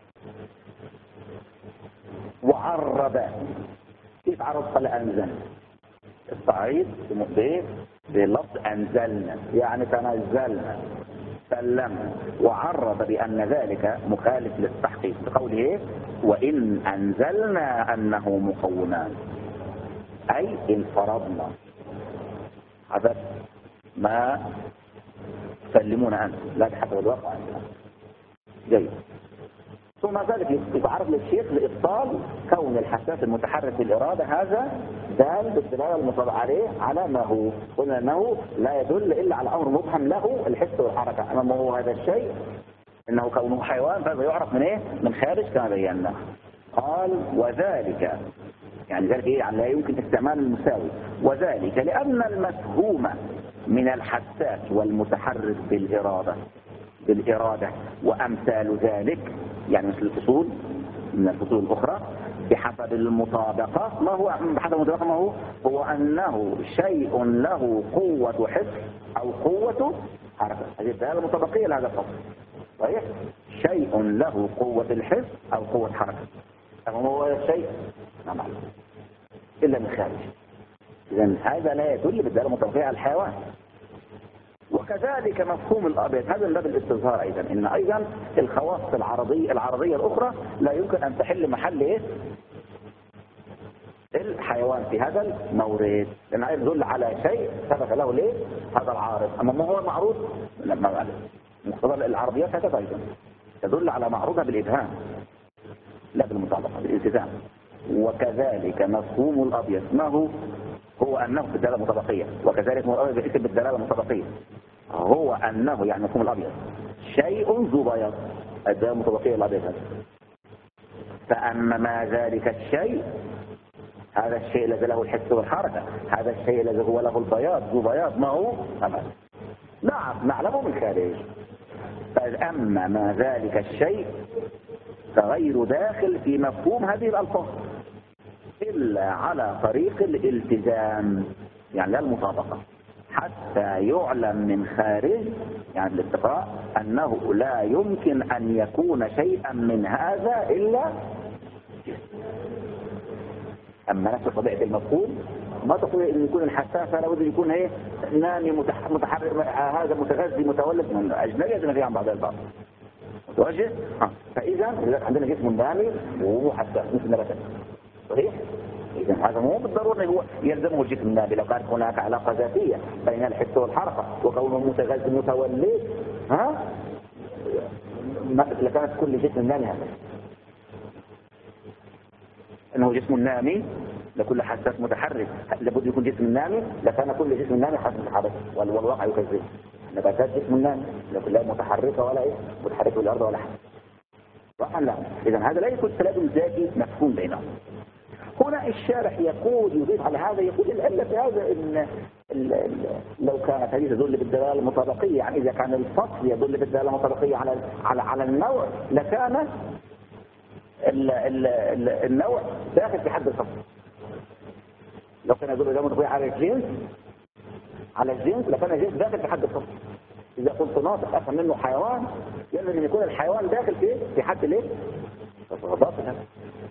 وعرب. كيف عرض؟ قال أنزل. التعريض بلفظ أنزلنا يعني تنزلنا سلمنا، وعرض بأن ذلك مخالف للتحقيق بقوله وإن أنزلنا أنه مقومان، أي إن فرضنا هذا ما تسلمون أنت لا تحدث الواقع عندنا. جيد. ثم ذلك يتعرض للشيخ لإبطال كون الحساس المتحرك بالإرادة هذا دال بالدلالة المطلق عليه على ما هو. قلنا أنه لا يدل إلا على أمر مبهم له الحس والحركة. أما ما هو هذا الشيء إنه كونه حيوان فهذا يعرف من إيه؟ من خارج كما بينا. قال وذلك يعني ذلك إيه؟ يعني لا يمكن استعمال المساوي. وذلك لأن المفهوم من الحساس والمتحرك بالإرادة وأمثال ذلك يعني مثل الفصول من الفصول الأخرى بحسب المطابقة. ما هو بحسب المطابقة؟ ما هو أنه شيء له قوة حس أو قوة حركة. هذه الدلالة المطابقية لهذا الفصل. صحيح؟ شيء له قوة الحس أو قوة حركة. أما هو الشيء لا معلوم إلا من خارج. إذن هذا لا يدل بالدلالة المطابقية على الحيوان. وكذلك مفهوم الأبيض هذا من باب الاستظهار أيضا، إن أيضا الخواص العرضية الأخرى لا يمكن أن تحل محل إيه؟ الحيوان في هذا المورد، لأنه يدل على شيء ثبت له ليه؟ هذا العارض. أما ما هو معروض لما مقتضى العرضيات هكذا أيضا تدل على معروضها بالإبهام لا بالمطابقة بالالتزام. وكذلك مفهوم الأبيض ما هو أنه بالدلالة المطابقية. وكذلك مفهوم الأبيض باسم بالدلالة المطابقية هو أنه يعني مفهوم الأبيض شيء ذو بياض، الدلالة المطابقية الأبيض هذا. فأما ذلك الشيء هذا الشيء الذي له الحس والحركة، هذا الشيء الذي هو له البياض ذو بياض ما هو أبدا نعلمه من خارج. فأما ما ذلك الشيء فغير داخل في مفهوم هذه الألفاظ إلا على طريق الالتزام يعني لا المطابقة، حتى يعلم من خارج يعني الاتفاق أنه لا يمكن أن يكون شيئا من هذا إلا أما نفس طبيعة المفهوم ما تقول إن يكون الحساس لابد أن يكون ايه نامي متحرك، هذا متغذي متولد من أجنبي عن بعض البعض متوجه. فإذا عندنا جسم نامي وهو حساس مثل النباتات. صحيح؟ إذا هذا مو بالضرورة هو يلزمه الجسم النامي. لو كانت هناك علاقة ذاتية بين الحس والحركة وكونه متغذي متولد لكانت كل جسم نامي هذا انه جسم نامي لكل حساس متحرك لابد يكون جسم نامي، لكان كل جسم نامي حاسس متحرك والواقع يكذب. النباتات جسم نامي لكن لا متحركه ولا ايه متحركه بالارض ولا حاجه. صح لا؟ اذا هذا لا يكون تلازم ذاتي مفهوم بينهم. هنا الشارح يقول يضيف على هذا يقول العله في هذا ان لو كانت هذه تدل بالدلاله المطابقيه يعني اذا كان الفصل يدل بالدلاله المطابقيه على النوع لكان النوع داخل في حد الفصل. لو كان يدل بالدلاله المطابقيه على الجنس لكان الجنس داخل في حد الفصل. إذا قلت ناطق أفهم منه حيوان يلزم أن يكون الحيوان داخل في حد الايه؟ باطل هذا.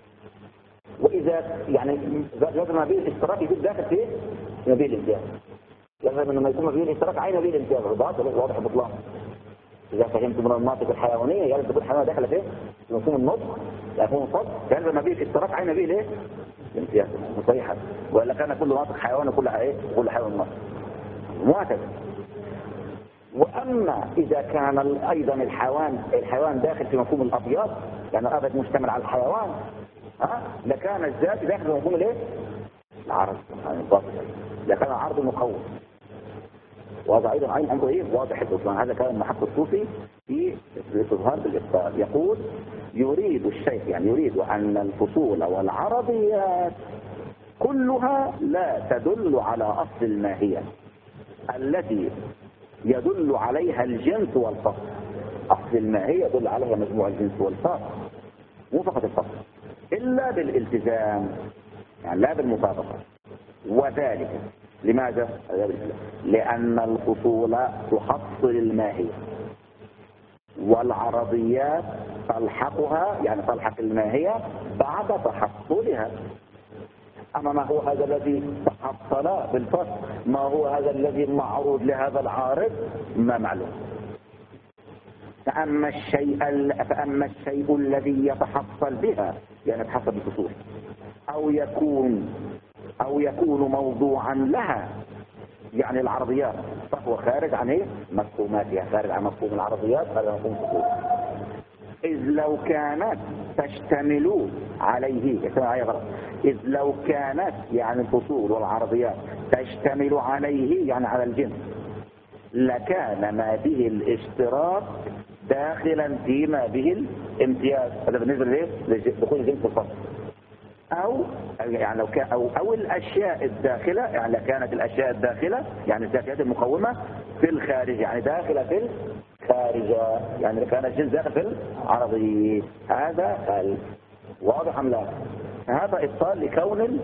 وإذا يعني لازم ما بين الاشتراك يكون داخل في ما بين الامتياز، لازم انه ما يكون ما بين الاشتراك عين ما بين الامتياز، باطل واضح بطلان. إذا فهمت من المناطق الحيوانية يعني تكون حيوان داخل في مفهوم النطق مفهوم الصدق، لازم ما بين الاشتراك عين ما بين ايه؟ الامتياز صحيحة، ولا كان كل ناطق حيوان وكلها ايه؟ وكل حيوان ناطق معتد. وأما إذا كان أيضا الحيوان داخل في مفهوم الأبيض يعني أبد مشتمل على الحيوان لكان الذات داخل في مفهوم الايه؟ العرض لكان العرض مقوم. وهذا أيضا عين عنده ايه؟ واضح الإطلاق. هذا كان المحق الصوفي في الإظهار بالإبطال، يقول يريد الشيخ يعني يريد أن الفصول والعرضيات كلها لا تدل على أصل الماهية التي يدل عليها الجنس والفصل. أصل الماهية يدل عليها مجموع الجنس والفصل مو فقط الفصل إلا بالالتزام يعني لا بالمطابقة. وذلك لماذا؟ لأن الفصول تحصل الماهية والعرضيات تلحقها يعني تلحق الماهية بعد تحصلها. أما ما هو هذا الذي تحصل بالفصل؟ ما هو هذا الذي معروض لهذا العارض؟ ما معلوم. فأما الشيء الذي يتحصل بها يعني يتحصل بالفصول أو يكون موضوعا لها يعني العرضيات فهو خارج عن ايه؟ مفهوماتها، خارج عن مفهوم العرضيات، خارج عن مفهوم الفصول. إذ لو كانت تشتمل عليه غلط. إذ لو كانت يعني الفصول والعرضيات تشتمل عليه يعني على الجنس لكان ما به الاشتراك داخلا فيما به الامتياز. هذا بالنسبة لدخول الجنس في الفصل. أو يعني لو كان أو الأشياء الداخلة يعني كانت الأشياء الداخلة يعني الذاتيات المقومة في الخارج يعني داخلة في الخارجة يعني كان الجنس داخل في العرضي. هذا واضح أم لا؟ هذا إبطال لكون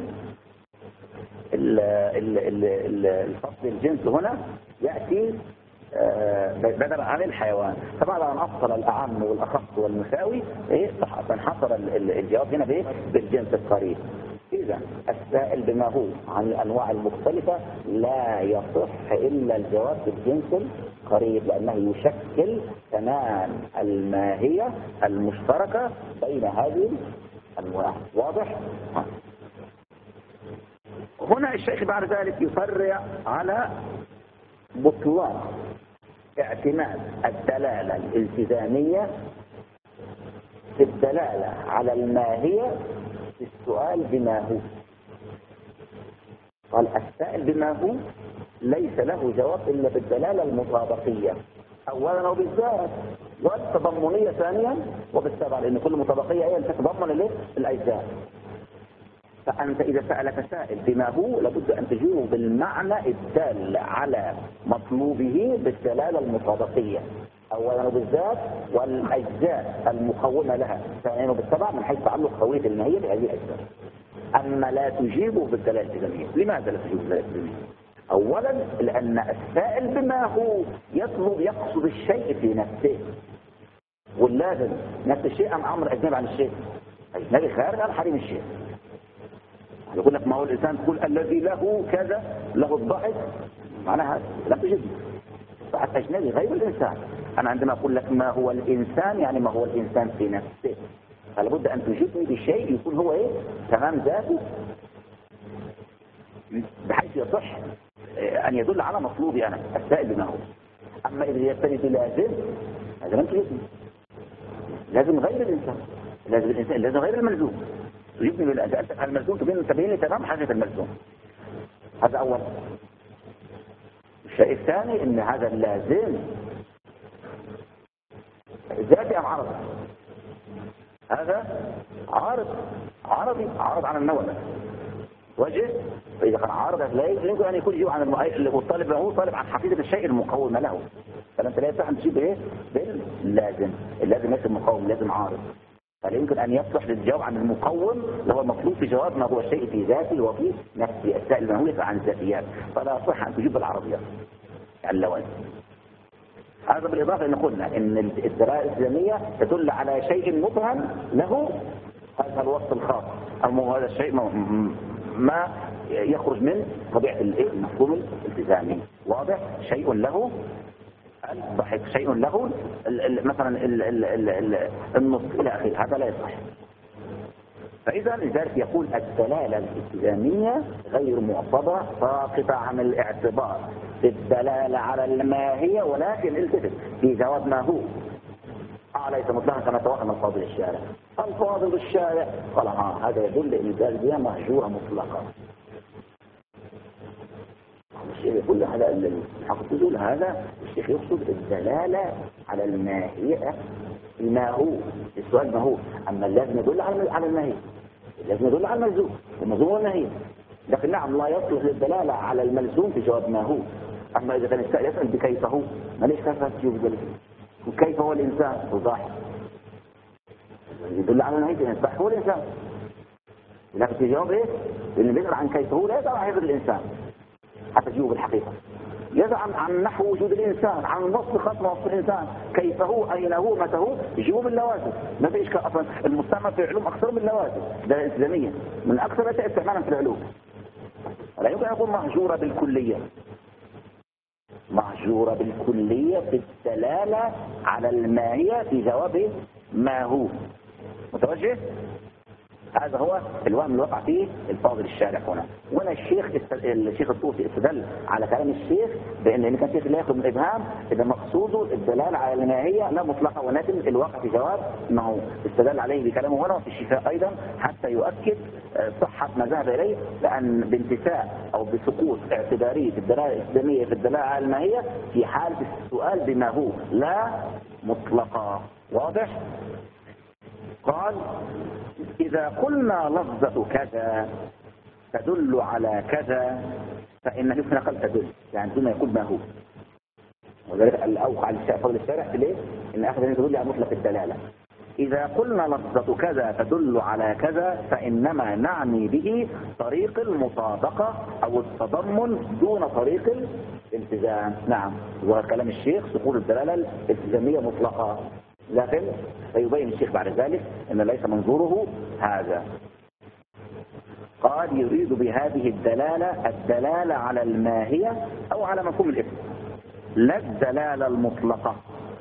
الفصل الجنس هنا يأتي بدلا عن الحيوان. فبعد أن أفصل الأعم والأخص والمساوي فانحصر الجواب هنا بالجنس القريب. إذا السائل بما هو عن الأنواع المختلفة لا يصح إلا الجواب بالجنس القريب لأنه يشكل تمام الماهية المشتركة بين هذه الأنواع. واضح؟ هنا الشيخ بعد ذلك يفرع على بطلان اعتماد الدلالة الالتزامية في الدلالة على الماهية في السؤال بما هو. قال السائل بما هو ليس له جواب إلا بالدلالة المطابقية أولا وبالذات والتضمنية ثانيا وبالتبع لأن كل مطابقية هي تتضمن الأجزاء. فأنت إذا سألك سائل بما هو لابد أن تجيبه بالمعنى الدال على مطلوبه بالدلالة المطابقية أولا وبالذات والأجزاء المقومة لها ثانيا وبالتبع من حيث تعلق هوية الماهية بهذه الأجزاء. أما لا تجيبه بالدلالة الالتزامية. لماذا لا تجيبه بالدلالة الالتزامية؟ أولا لأن السائل بما هو يقصد الشيء في نفسه واللازم نفس الشيء أم أمر أجنبي عن الشيء أجنبي خارج عن حريم الشيء. يقول لك ما هو الإنسان تقول الذي له كذا له الضحك معناها لا تجد فحتى أجنبي غير الإنسان. أنا عندما أقول لك ما هو الإنسان يعني ما هو الإنسان في نفسه فلابد أن تجيبني بشيء يكون هو إيه تمام ذاته بحيث يصح أن يدل على مطلوبي أنا السائل بما هو. أما إذا يبتدي بلازم هذا لم تجيبني لازم غير الإنسان لازم غير الملزوم تجيبني بالأسئلة عن الملزوم تبين لي تمام حاجة الملزوم. هذا أول. الشيء الثاني إن هذا اللازم ذاتي أم عرضي؟ هذا عرضي عن النوع وجه. فإذا كان عارض لا يمكن أن يكون يجيب عن الطالب هو طالب عن حقيقة الشيء المقوم له. فأنت لا يصح أن تجيب إيه باللازم. اللازم ليس المقوم لازم عارض. فلا يمكن أن يصلح للجواب عن المقوم اللي هو المطلوب في جواب ما هو الشيء في ذاته وفي نفسه. السائل ما هو عن الذاتيات فلا يصح أن تجيب بالعرضيات اللوازم. هذا بالإضافة أن قلنا أن الدلالة الإلزامية تدل على شيء مبهم له هذا الوصف الخاص، أو هذا الشيء ما يخرج من طبيعة المفهوم الالتزامي. واضح؟ شيء له الضحك، شيء له مثلا النطق إلى آخره، هذا لا يصح. فإذا لذلك يقول الدلالة الالتزامية غير معتبرة، ساقطة عن الاعتبار في الدلالة على الماهية، ولكن التفت في جواب ما هو ليس مطلقا كما توهم الفاضل الشارع. الفاضل الشارع قال هذا يدل ان الدلالة مهجورة مطلقا. الشيخ يقول هذا الحق تقول هذا الشيخ يقصد الدلالة على الماهية ما هو، السؤال ما هو، اما لازم يدل على الماهية، لازم يدل على الملزوم، الملزوم هو الماهية. لكن نعم لا يصلح للدلالة على الملزوم في جواب ما هو. اما اذا كان يسأل بكيف هو، ما ليش كيف تجيب ذلك؟ وكيف هو الانسان؟ وضاح يدل على الماهية، الانسان هو الانسان. لكن في جواب ايه؟ اللي بيسأل عن كيف هو لا يسأل عن حفظ الانسان حتى تجيب الحقيقة، يزعم عن نحو وجود الإنسان، عن وصف خاص وصف الإنسان، كيف هو، أين هو، متى هو، يجيبوا باللوازم. ما في إشكال أصلا، المستعمل في العلوم أكثر من اللوازم، ده الإلزامية من أكثر الأشياء استعمالا في العلوم. لا يمكن أن يكون مهجورة بالكلية، مهجورة بالكلية في الدلالة على الماهية في جواب ما هو. متوجه؟ هذا هو الوهم اللي وقع فيه الفاضل الشارع هنا. وهنا الشيخ الطوسي استدل على كلام الشيخ بان كان الشيخ لا ياخذ من الابهام اذا مقصوده الدلاله على الماهيه لا مطلقه، ولكن الواقع في جواب ما هو استدل عليه بكلامه هنا وفي الشفاء ايضا حتى يؤكد صحه ما ذهب اليه، لان بانتفاء او بسقوط اعتباريه الدلاله الاسلاميه في الدلاله على الماهيه في حاله السؤال بما هو لا مطلقه. واضح؟ قال إذا قلنا لفظة كذا تدل على كذا فإن يمكن قد تدل، يعني دون يقول ما هو. وذلك الأوقع فضل الشارع في ليه؟ إن أخذ أن تدل على مطلق الدلالة. إذا قلنا لفظة كذا تدل على كذا فإنما نعني به طريق المطابقة أو التضمن دون طريق الالتزام. نعم، وكلام الشيخ سقوط الدلالة الالتزامية مطلقة، لكن سيبين الشيخ بعد ذلك أن ليس منظوره هذا. قال يريد بهذه الدلالة على الماهية أو على مفهوم الاسم، لا الدلالة المطلقة.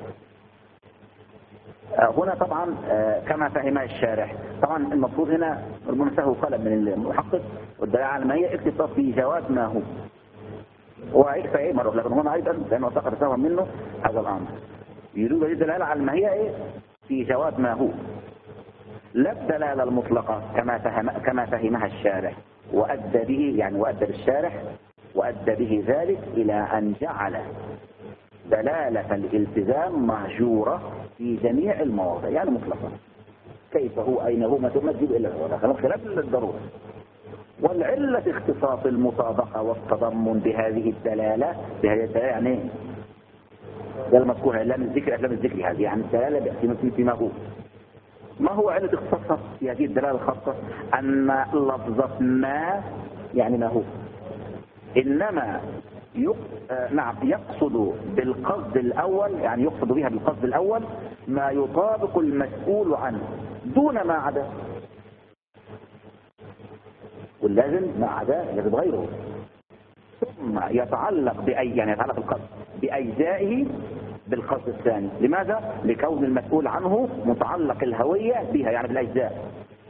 هنا طبعا كما فهمها الشارح، طبعا المفروض هنا ربما سهو قلم من المحقق والدلالة على الماهية اكتفى في جواب ما هو، وعيد فايه مرة، لكن هنا أيضا لأنه أعتقد سهو منه هذا الأمر. يريد الدلالة على الماهية ايه؟ في جواب ما هو، لا الدلالة المطلقة كما فهمها الشارح، وأدى به يعني وأدى بالشارح وأدى به ذلك إلى أن جعل دلالة الالتزام مهجورة في جميع المواضع، يعني مطلقة. كيف هو، أين هو، ما تجيب إلا هو، خلاف الضرورة. والعلة اختصاص المطابقة والتضمن بهذه الدلالة يعني ده المذكور اعلام الذكر هذه يعني الدلاله فيما هو. ما هو علة اختصاصها في هذه الدلاله الخاصه؟ ان لفظه ما يعني ما هو انما يقصد بالقصد الاول، يعني يقصد بها بالقصد الاول ما يطابق المسؤول عنه دون ما عدا، واللازم ما عدا لازم غيره. ثم يتعلق يعني يتعلق القصد بأجزائه بالقصد الثاني. لماذا؟ لكون المسؤول عنه متعلق الهوية بها يعني بالأجزاء،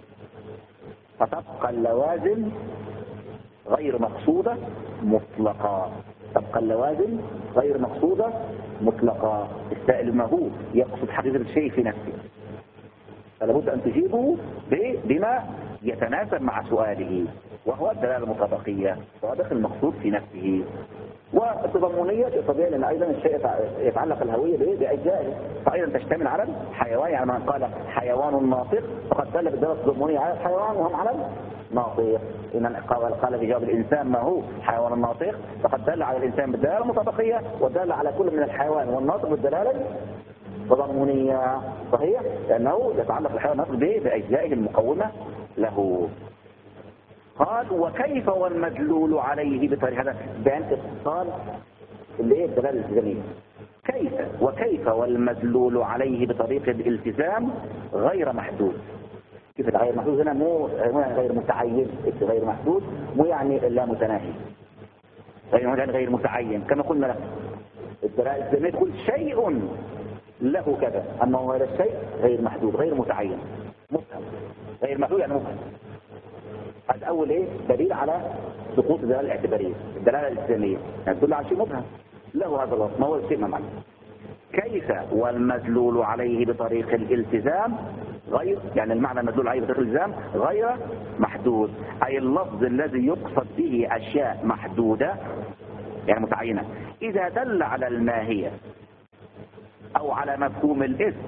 فتبقى اللوازم غير مقصودة مطلقة. تبقى اللوازم غير مقصودة مطلقة. السائل ما هو يقصد حقيقة الشيء في نفسه، فلابد أن تجيبه بما يتناسب مع سؤاله، وهو الدلالة المطابقية، صادق المقصود في نفسه. والتضمنية طبيعي لأن أيضا الشيء يتعلق الهوية بأجزائه، فأيضا تشتمل على الحيوان. يعني من قال حيوان ناطق فقد دل بالدلالة التضمنية على الحيوان وهم على الناطق. إن قال في جواب الإنسان ما هو حيوان ناطق فقد دل على الإنسان بالدلالة المطابقية، ودل على كل من الحيوان والناطق بالدلالة تضمنية. صحيح؟ لأنه يتعلق الحيوان الناطق بأجزائه المقومة له. قال وكيف والمدلول عليه بطريقة هذا بيان اتصال اللي هي الدلالة الالتزامية. وكيف والمدلول عليه بطريق الالتزام غير محدود. كيف غير محدود هنا؟ مو غير متعين، غير محدود مو يعني لا متناهي، غير متعين كما قلنا لك. الدلالة الإلزامية تقول شيء له كذا، أما هذا الشيء غير محدود غير متعين مفهم. غير محدود يعني مفهم. هذا أول إيه دليل على سقوط الدلالة الاعتبارية. الدلالة الإلزامية يعني تدل على شيء مفهم له هذا الوصف، ما هو الشيء ما معنى. كيف والمدلول عليه بطريق الالتزام غير، يعني المعنى المدلول عليه بطريق الالتزام غير محدود، أي اللفظ الذي يقصد به أشياء محدودة يعني متعينة إذا دل على الماهية أو على مفهوم الاسم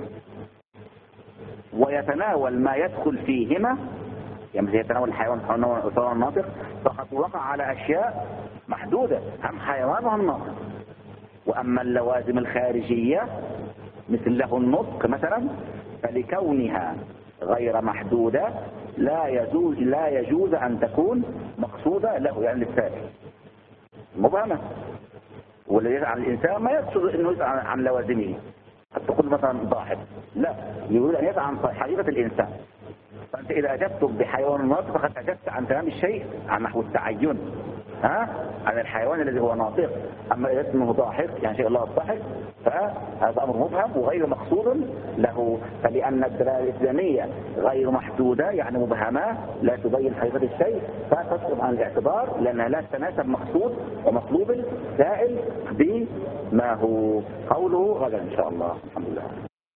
ويتناول ما يدخل فيهما، يعني يتناول الحيوان سواء الناطق، فقد وقع على أشياء محدودة، هم حيوان وهم ناطق. وأما اللوازم الخارجية مثل له النطق مثلا فلكونها غير محدودة لا يجوز أن تكون مقصودة له، يعني للسائل مبهمة. والذي يسأل عن الإنسان ما يقصد أنه يسأل عن لوازمه، قد تقول مثلا ضاحك، لا، يريد أن يسأل عن حقيقة الإنسان. فأنت إذا أجبت بحيوان ناطق فقد أجبت عن تمام الشيء، عن نحو التعين عن الحيوان الذي هو ناطق. أما إذا اسمه ضاحك يعني شيء الله الضحك فهذا أمر مبهم وغير مقصود له. فلأن الدلالة الإسلامية غير محدودة يعني مبهمة لا تبين حقيقة الشيء، فتصرف عن الاعتبار لأنها لا تتناسب مقصود ومطلوب السائل بما هو. قوله غدا إن شاء الله. الحمد لله.